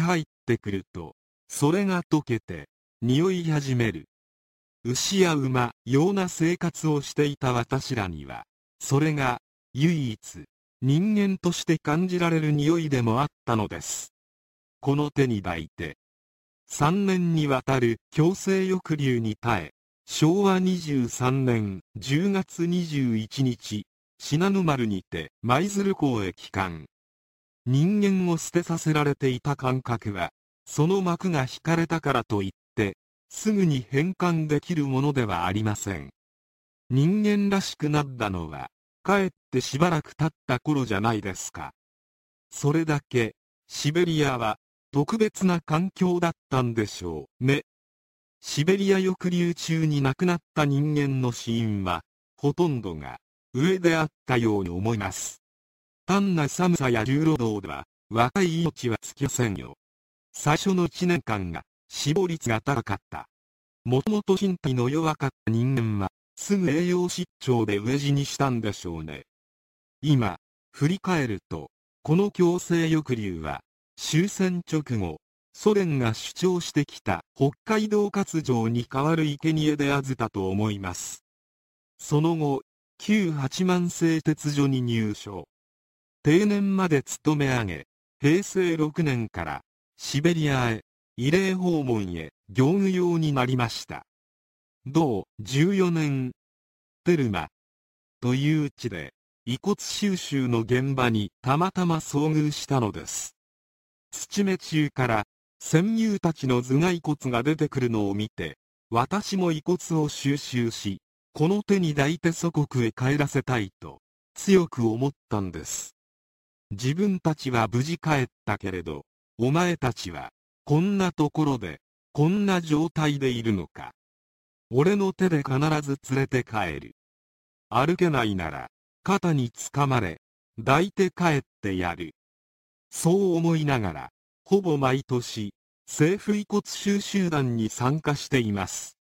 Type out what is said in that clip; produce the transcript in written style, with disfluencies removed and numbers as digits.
入ってくると、それが溶けて、匂い始める。牛や馬ような生活をしていた私らには、それが唯一人間として感じられる匂いでもあったのです。この手に抱いて、3年にわたる強制抑留に耐え、昭和23年10月21日、信濃丸にて舞鶴港へ帰還。人間を捨てさせられていた感覚は、その幕が引かれたからといって、すぐに返還できるものではありません。人間らしくなったのは、かえってしばらく経った頃じゃないですか。それだけ、シベリアは、特別な環境だったんでしょうね。シベリア抑留中に亡くなった人間の死因は、ほとんどが、飢えであったように思います。単な寒さや重労働では、若い命はつきませんよ。最初の1年間が、死亡率が高かった。もともと身体の弱かった人間は、すぐ栄養失調で飢え死にしたんでしょうね。今、振り返ると、この強制抑留は、終戦直後、ソ連が主張してきた北海道割譲に代わる生贄であずたと思います。その後、旧八幡製鉄所に入所。定年まで勤め上げ、平成6年からシベリアへ、慰霊訪問へ業務用になりました。同14年、テルマという地で遺骨収集の現場にたまたま遭遇したのです。土目中から戦友たちの頭蓋骨が出てくるのを見て、私も遺骨を収集し、この手に抱いて祖国へ帰らせたいと強く思ったんです。自分たちは無事帰ったけれど、お前たちはこんなところでこんな状態でいるのか。俺の手で必ず連れて帰る。歩けないなら肩につかまれ、抱いて帰ってやる。そう思いながら、ほぼ毎年、政府遺骨収集団に参加しています。